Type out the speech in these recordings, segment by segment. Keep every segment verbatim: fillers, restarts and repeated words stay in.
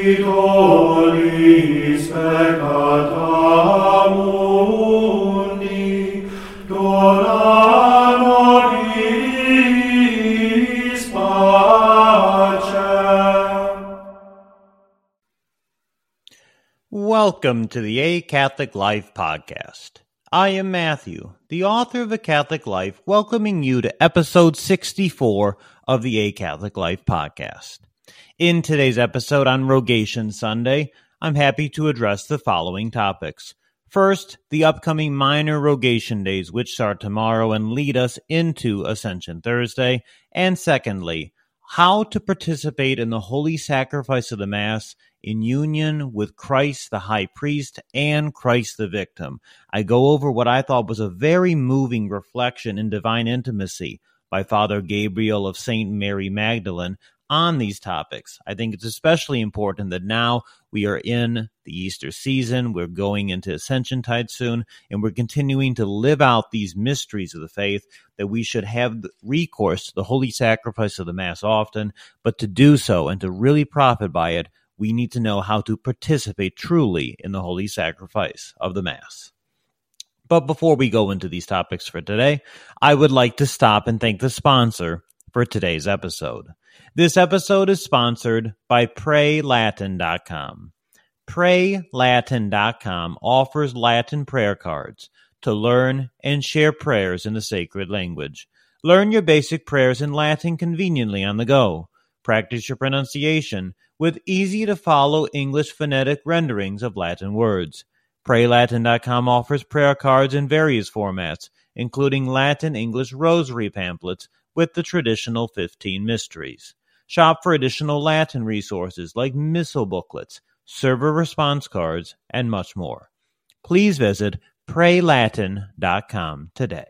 tollis peccata mundi, dona nobis pacem. Welcome to the A Catholic Life podcast. I am Matthew, the author of A Catholic Life, welcoming you to episode sixty-four of the A Catholic Life podcast. In today's episode on Rogation Sunday, I'm happy to address the following topics. First, the upcoming minor Rogation days, which start tomorrow and lead us into Ascension Thursday. And secondly, how to participate in the holy sacrifice of the Mass in union with Christ the High Priest and Christ the Victim. I go over what I thought was a very moving reflection in divine intimacy by Father Gabriel of Saint Mary Magdalene on these topics. I think it's especially important that now we are in the Easter season, we're going into Ascension Tide soon, and we're continuing to live out these mysteries of the faith, that we should have recourse to the holy sacrifice of the Mass often, but to do so and to really profit by it, we need to know how to participate truly in the holy sacrifice of the Mass. But before we go into these topics for today, I would like to stop and thank the sponsor for today's episode. This episode is sponsored by pray latin dot com. pray latin dot com offers Latin prayer cards to learn and share prayers in the sacred language. Learn your basic prayers in Latin conveniently on the go. Practice your pronunciation with easy-to-follow English phonetic renderings of Latin words. pray latin dot com offers prayer cards in various formats, including Latin-English rosary pamphlets with the traditional fifteen mysteries. Shop for additional Latin resources like missal booklets, server response cards, and much more. Please visit pray latin dot com today.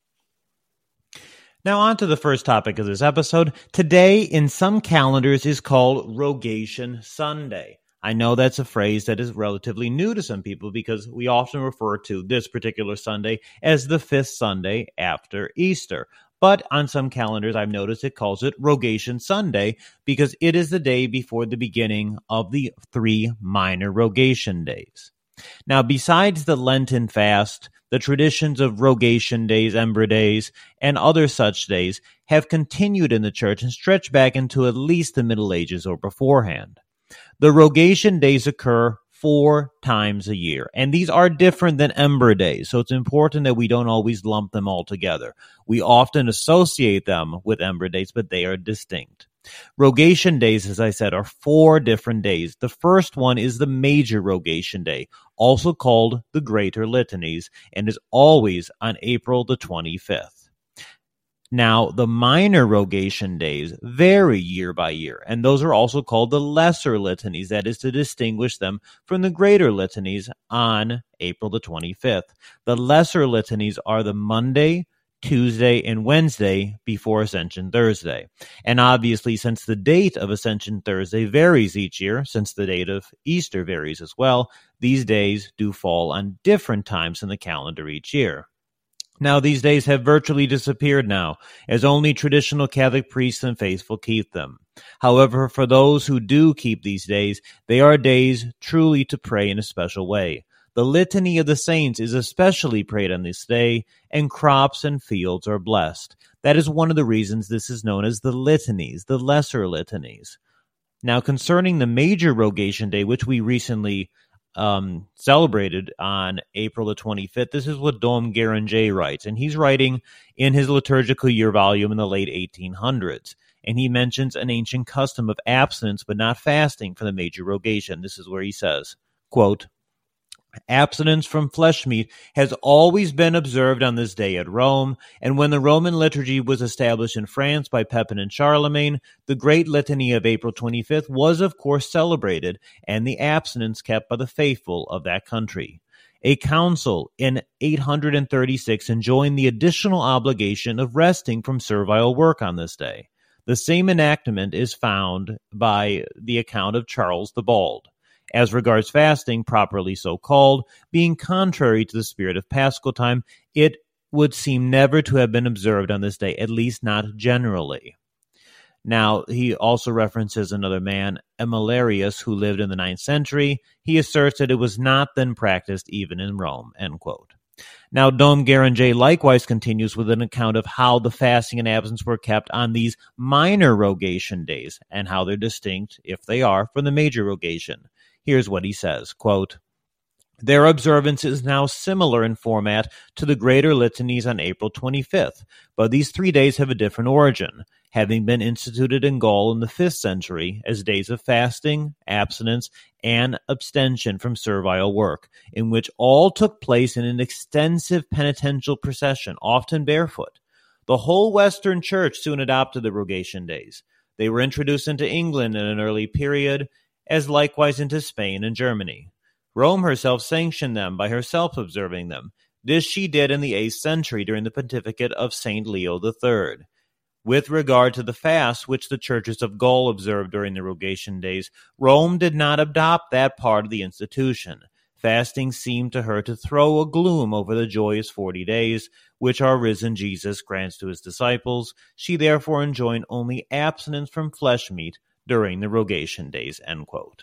Now on to the first topic of this episode. Today in some calendars is called Rogation Sunday. I know that's a phrase that is relatively new to some people because we often refer to this particular Sunday as the fifth Sunday after Easter. But on some calendars, I've noticed it calls it Rogation Sunday because it is the day before the beginning of the three minor Rogation days. Now, besides the Lenten fast, the traditions of Rogation days, Ember days, and other such days have continued in the Church and stretch back into at least the Middle Ages or beforehand. The Rogation days occur four times a year, and these are different than Ember days, so it's important that we don't always lump them all together. We often associate them with Ember days, but they are distinct. Rogation days, as I said, are four different days. The first one is the Major Rogation Day, also called the Greater Litanies, and is always on April the twenty-fifth. Now, the minor Rogation days vary year by year, and those are also called the Lesser Litanies, that is to distinguish them from the Greater Litanies on April the twenty-fifth. The Lesser Litanies are the Monday, Tuesday, and Wednesday before Ascension Thursday. And obviously, since the date of Ascension Thursday varies each year, since the date of Easter varies as well, these days do fall on different times in the calendar each year. Now, these days have virtually disappeared now, as only traditional Catholic priests and faithful keep them. However, for those who do keep these days, they are days truly to pray in a special way. The Litany of the Saints is especially prayed on this day, and crops and fields are blessed. That is one of the reasons this is known as the Litanies, the Lesser Litanies. Now, concerning the Major Rogation Day, which we recently Um, celebrated on April the twenty-fifth. This is what Dom Guéranger writes, and he's writing in his liturgical year volume in the late eighteen hundreds, and he mentions an ancient custom of abstinence but not fasting for the Major Rogation. This is where he says, quote, "Abstinence from flesh meat has always been observed on this day at Rome, and when the Roman liturgy was established in France by Pepin and Charlemagne, the great litany of April twenty-fifth was of course celebrated, and the abstinence kept by the faithful of that country. A council in eight hundred thirty-six enjoined the additional obligation of resting from servile work on this day. The same enactment is found by the account of Charles the Bald. As regards fasting, properly so called, being contrary to the spirit of Paschal time, it would seem never to have been observed on this day, at least not generally." Now, he also references another man, Emilarius, who lived in the ninth century. He asserts that it was not then practiced even in Rome, end quote. Now, Dom Guéranger likewise continues with an account of how the fasting and abstinence were kept on these minor rogation days and how they're distinct, if they are, from the major rogation. Here's what he says, quote, "Their observance is now similar in format to the greater litanies on April twenty-fifth, but these three days have a different origin, having been instituted in Gaul in the fifth century as days of fasting, abstinence, and abstention from servile work, in which all took place in an extensive penitential procession, often barefoot. The whole Western Church soon adopted the rogation days. They were introduced into England in an early period, as likewise into Spain and Germany. Rome herself sanctioned them by herself observing them. This she did in the eighth century during the pontificate of Saint Leo the Third. With regard to the fast which the churches of Gaul observed during the rogation days, Rome did not adopt that part of the institution. Fasting seemed to her to throw a gloom over the joyous forty days, which our risen Jesus grants to his disciples. She therefore enjoined only abstinence from flesh meat during the rogation days," end quote.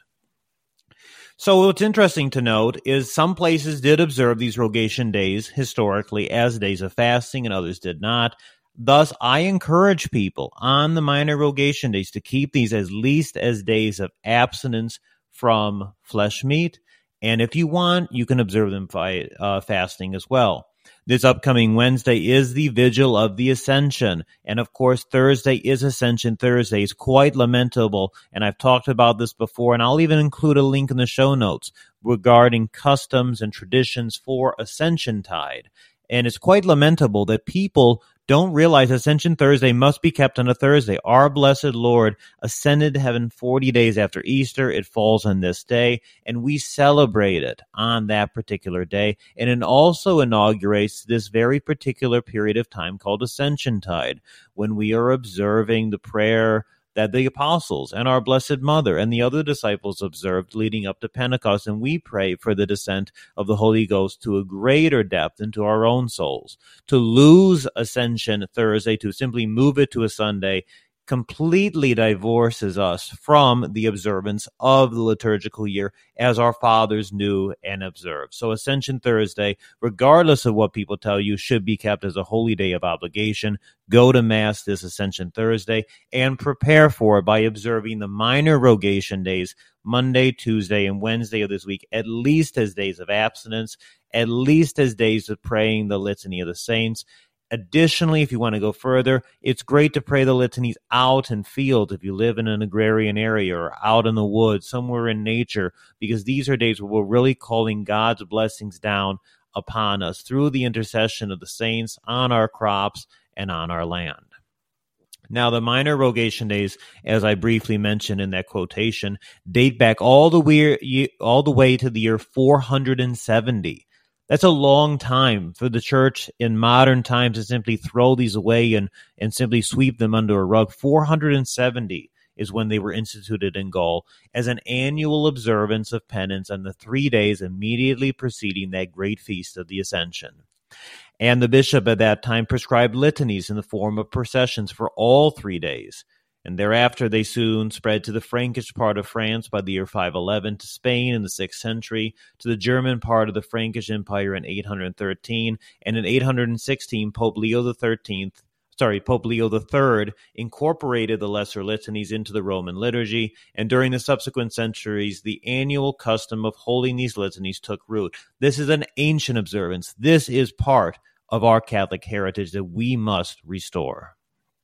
So what's interesting to note is some places did observe these rogation days historically as days of fasting and others did not. Thus, I encourage people on the minor rogation days to keep these at least as days of abstinence from flesh meat. And if you want, you can observe them by uh, fasting as well. This upcoming Wednesday is the Vigil of the Ascension. And of course, Thursday is Ascension Thursday. It's quite lamentable. And I've talked about this before, and I'll even include a link in the show notes regarding customs and traditions for Ascension Tide. And it's quite lamentable that people don't realize Ascension Thursday must be kept on a Thursday. Our blessed Lord ascended to heaven forty days after Easter. It falls on this day, and we celebrate it on that particular day. And it also inaugurates this very particular period of time called Ascension Tide, when we are observing the prayer that the apostles and our Blessed Mother and the other disciples observed leading up to Pentecost, and we pray for the descent of the Holy Ghost to a greater depth into our own souls. To lose Ascension Thursday, to simply move it to a Sunday, completely divorces us from the observance of the liturgical year as our fathers knew and observed. So Ascension Thursday, regardless of what people tell you, should be kept as a holy day of obligation. Go to Mass this Ascension Thursday and prepare for it by observing the minor rogation days, Monday, Tuesday, and Wednesday of this week, at least as days of abstinence, at least as days of praying the Litany of the Saints. Additionally, if you want to go further, it's great to pray the litanies out in fields if you live in an agrarian area or out in the woods, somewhere in nature, because these are days where we're really calling God's blessings down upon us through the intercession of the saints on our crops and on our land. Now, the minor rogation days, as I briefly mentioned in that quotation, date back all the way, all the way to the year four hundred seventy. That's a long time for the church in modern times to simply throw these away and, and simply sweep them under a rug. four hundred seventy is when they were instituted in Gaul as an annual observance of penance on the three days immediately preceding that great feast of the Ascension. And the bishop at that time prescribed litanies in the form of processions for all three days. And thereafter they soon spread to the Frankish part of France by the year five eleven, to Spain in the sixth century, to the German part of the Frankish Empire in eight hundred thirteen, and in eight hundred sixteen Pope Leo the thirteenth, sorry, Pope Leo the third incorporated the lesser litanies into the Roman liturgy, and during the subsequent centuries, the annual custom of holding these litanies took root. This is an ancient observance. This is part of our Catholic heritage that we must restore.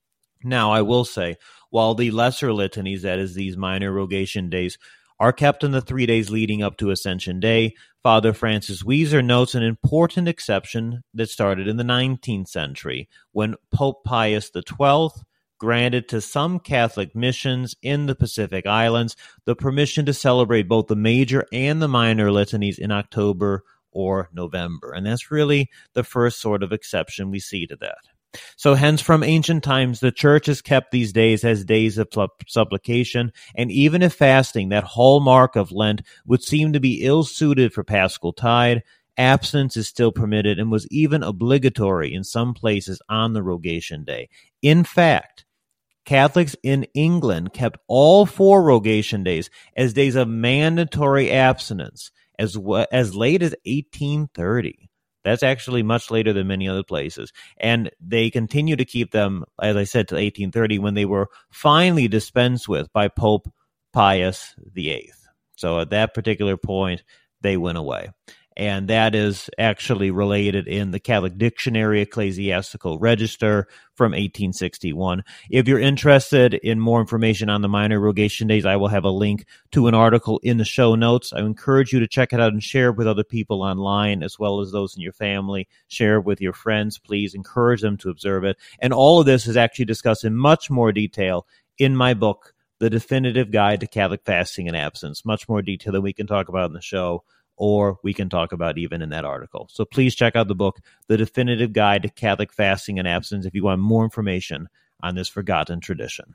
Now, I will say, while the lesser litanies, that is, these minor rogation days, are kept in the three days leading up to Ascension Day, Father Francis Weiser notes an important exception that started in the nineteenth century, when Pope Pius the twelfth granted to some Catholic missions in the Pacific Islands the permission to celebrate both the major and the minor litanies in October or November. And that's really the first sort of exception we see to that. So hence, from ancient times, the church has kept these days as days of supplication, and even if fasting, that hallmark of Lent, would seem to be ill-suited for Paschal Tide, abstinence is still permitted and was even obligatory in some places on the Rogation Day. In fact, Catholics in England kept all four Rogation days as days of mandatory abstinence as, w- as late as eighteen thirty. That's actually much later than many other places. And they continue to keep them, as I said, to eighteen thirty when they were finally dispensed with by Pope Pius the eighth. So at that particular point, they went away. And that is actually related in the Catholic Dictionary Ecclesiastical Register from eighteen sixty-one. If you're interested in more information on the minor Rogation days, I will have a link to an article in the show notes. I encourage you to check it out and share it with other people online, as well as those in your family. Share it with your friends. Please encourage them to observe it. And all of this is actually discussed in much more detail in my book, The Definitive Guide to Catholic Fasting and Abstinence. Much more detail than we can talk about in the show, or we can talk about even in that article. So please check out the book, The Definitive Guide to Catholic Fasting and Abstinence, if you want more information on this forgotten tradition.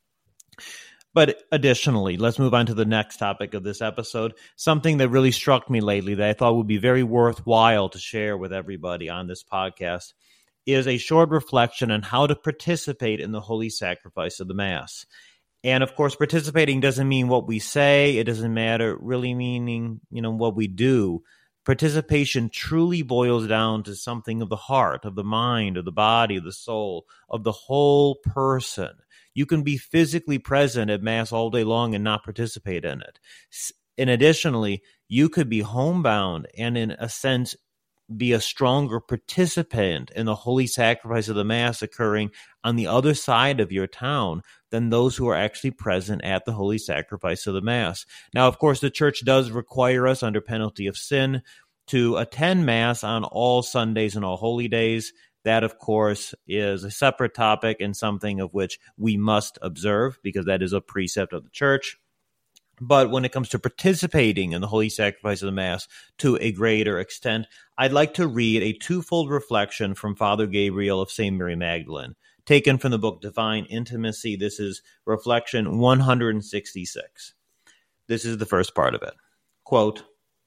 But additionally, let's move on to the next topic of this episode, something that really struck me lately that I thought would be very worthwhile to share with everybody on this podcast, is a short reflection on how to participate in the holy sacrifice of the Mass. And of course, participating doesn't mean what we say. It doesn't matter really meaning, you know, what we do. Participation truly boils down to something of the heart, of the mind, of the body, of the soul, of the whole person. You can be physically present at Mass all day long and not participate in it. And additionally, you could be homebound and in a sense be a stronger participant in the holy sacrifice of the Mass occurring on the other side of your town than those who are actually present at the holy sacrifice of the Mass. Now, of course, the Church does require us under penalty of sin to attend Mass on all Sundays and all holy days. That, of course, is a separate topic and something of which we must observe because that is a precept of the Church. But when it comes to participating in the holy sacrifice of the Mass to a greater extent, I'd like to read a twofold reflection from Father Gabriel of Saint Mary Magdalene, taken from the book Divine Intimacy. This is reflection one hundred sixty-six. This is the first part of it. Quote,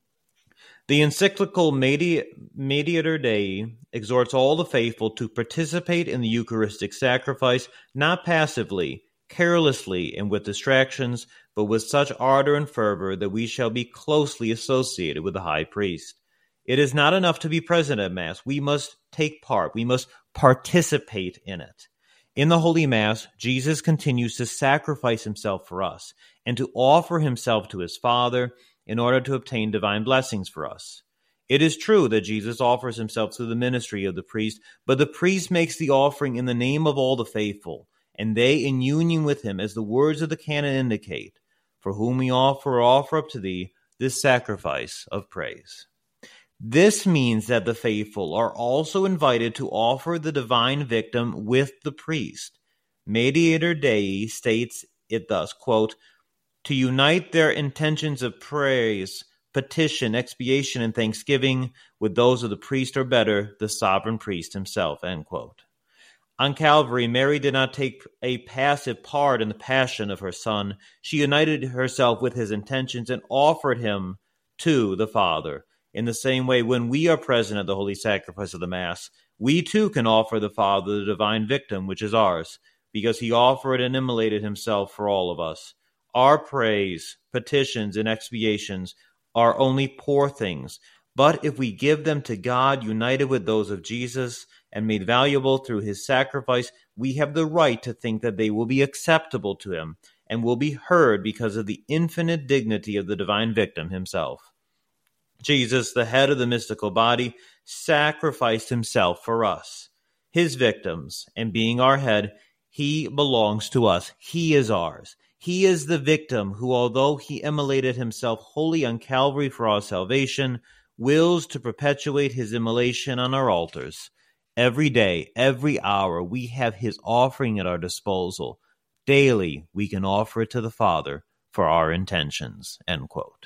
"The encyclical Medi- Mediator Dei exhorts all the faithful to participate in the Eucharistic sacrifice, not passively, carelessly, and with distractions, but with such ardor and fervor that we shall be closely associated with the high priest. It is not enough to be present at Mass. We must take part. We must participate in it. In the Holy Mass, Jesus continues to sacrifice himself for us and to offer himself to his Father in order to obtain divine blessings for us. It is true that Jesus offers himself through the ministry of the priest, but the priest makes the offering in the name of all the faithful, and they in union with him, as the words of the canon indicate, for whom we offer or offer up to thee this sacrifice of praise. This means that the faithful are also invited to offer the divine victim with the priest. Mediator Dei states it thus, quote, to unite their intentions of praise, petition, expiation, and thanksgiving with those of the priest, or better, the sovereign priest himself, end quote. On Calvary, Mary did not take a passive part in the passion of her Son. She united herself with his intentions and offered him to the Father. In the same way, when we are present at the holy sacrifice of the Mass, we too can offer the Father the divine victim, which is ours, because he offered and immolated himself for all of us. Our praise, petitions, and expiations are only poor things, but if we give them to God, united with those of Jesus, and made valuable through his sacrifice, we have the right to think that they will be acceptable to him and will be heard because of the infinite dignity of the divine victim himself. Jesus, the head of the mystical body, sacrificed himself for us, his victims, and being our head, he belongs to us. He is ours. He is the victim who, although he immolated himself wholly on Calvary for our salvation, wills to perpetuate his immolation on our altars. Every day, every hour, we have his offering at our disposal. Daily, we can offer it to the Father for our intentions, end quote.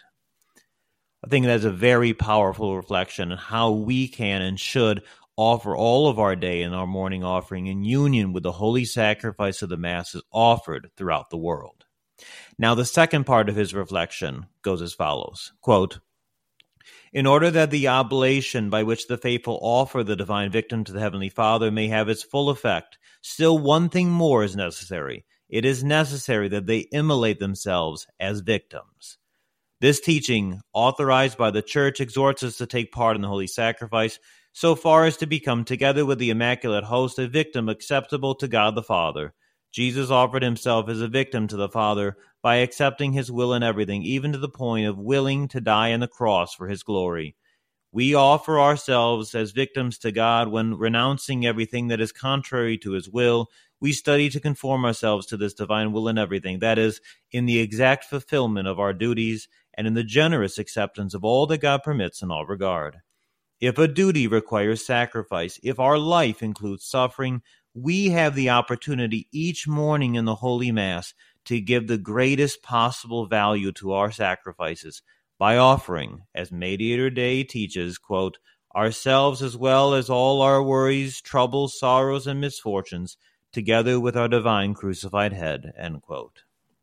I think that's a very powerful reflection on how we can and should offer all of our day and our morning offering in union with the holy sacrifice of the Mass offered throughout the world. Now, the second part of his reflection goes as follows, quote, In order that the oblation by which the faithful offer the divine victim to the Heavenly Father may have its full effect, still one thing more is necessary. It is necessary that they immolate themselves as victims. This teaching, authorized by the Church, exhorts us to take part in the holy sacrifice so far as to become, together with the Immaculate Host, a victim acceptable to God the Father. Jesus offered himself as a victim to the Father by accepting his will in everything, even to the point of willing to die on the cross for his glory. We offer ourselves as victims to God when, renouncing everything that is contrary to his will, we study to conform ourselves to this divine will in everything, that is, in the exact fulfillment of our duties and in the generous acceptance of all that God permits in all regard. If a duty requires sacrifice, if our life includes suffering, we have the opportunity each morning in the Holy Mass to give the greatest possible value to our sacrifices by offering, as Mediator Dei teaches, quote, ourselves as well as all our worries, troubles, sorrows, and misfortunes, together with our divine crucified head, end quote.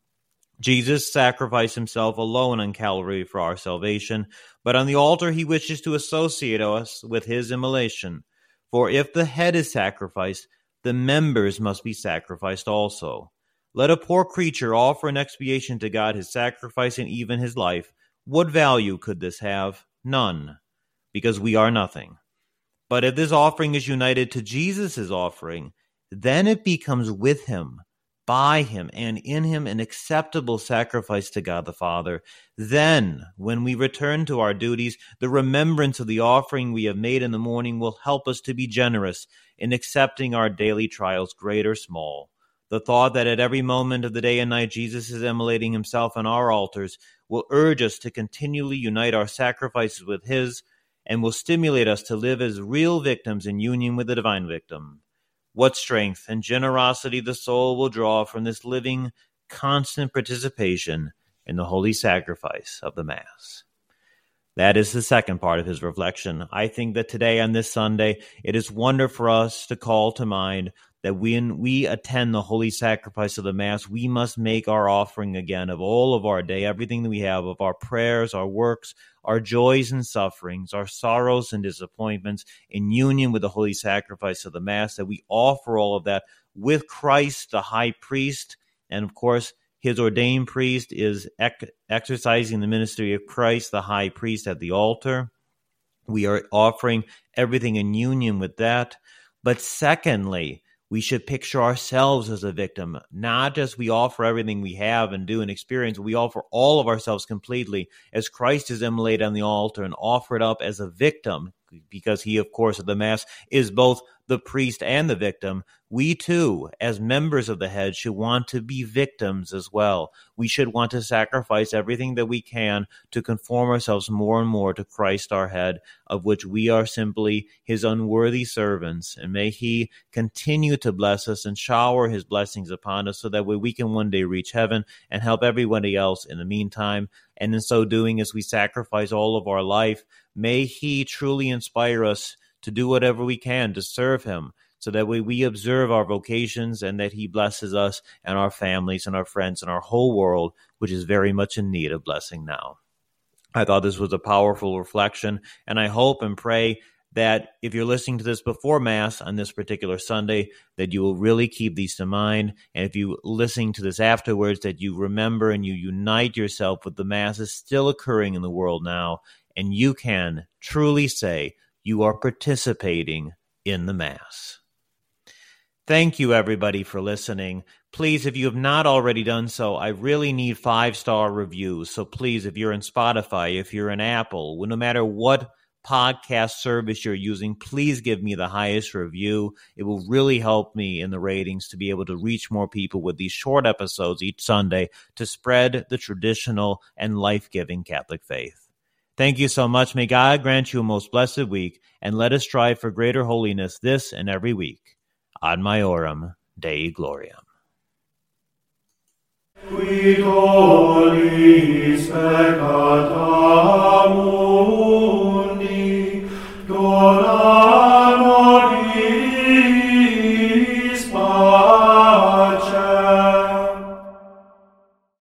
Jesus sacrificed himself alone on Calvary for our salvation, but on the altar he wishes to associate us with his immolation. For if the head is sacrificed, the members must be sacrificed also. Let a poor creature offer in expiation to God his sacrifice and even his life. What value could this have? None, because we are nothing. But if this offering is united to Jesus' offering, then it becomes with him, by him, and in him an acceptable sacrifice to God the Father. Then, when we return to our duties, the remembrance of the offering we have made in the morning will help us to be generous in accepting our daily trials, great or small. The thought that at every moment of the day and night Jesus is immolating himself on our altars will urge us to continually unite our sacrifices with his, and will stimulate us to live as real victims in union with the divine victim. What strength and generosity the soul will draw from this living, constant participation in the holy sacrifice of the Mass. That is the second part of his reflection. I think that today on this Sunday, it is wonderful for us to call to mind that when we attend the holy sacrifice of the Mass, we must make our offering again of all of our day, everything that we have, of our prayers, our works, our joys and sufferings, our sorrows and disappointments, in union with the holy sacrifice of the Mass, that we offer all of that with Christ, the high priest, and of course, his ordained priest is ec- exercising the ministry of Christ, the high priest, at the altar. We are offering everything in union with that. But secondly, we should picture ourselves as a victim. Not just we offer everything we have and do and experience, we offer all of ourselves completely as Christ is immolated on the altar and offered up as a victim, because he, of course, at the Mass is both the priest and the victim. We too, as members of the head, should want to be victims as well. We should want to sacrifice everything that we can to conform ourselves more and more to Christ our head, of which we are simply his unworthy servants. And may he continue to bless us and shower his blessings upon us so that we can one day reach heaven and help everybody else in the meantime. And in so doing, as we sacrifice all of our life, may he truly inspire us to do whatever we can to serve him, so that we, we observe our vocations and that he blesses us and our families and our friends and our whole world, which is very much in need of blessing now. I thought this was a powerful reflection, and I hope and pray that if you're listening to this before Mass on this particular Sunday, that you will really keep these to mind. And if you're listening to this afterwards, that you remember and you unite yourself with the Mass is still occurring in the world now, and you can truly say you are participating in the Mass. Thank you, everybody, for listening. Please, if you have not already done so, I really need five-star reviews. So please, if you're in Spotify, if you're in Apple, no matter what podcast service you're using, please give me the highest review. It will really help me in the ratings to be able to reach more people with these short episodes each Sunday to spread the traditional and life-giving Catholic faith. Thank you so much. May God grant you a most blessed week, and let us strive for greater holiness this and every week. Ad Maiorem Dei Gloriam. Qui tollis peccata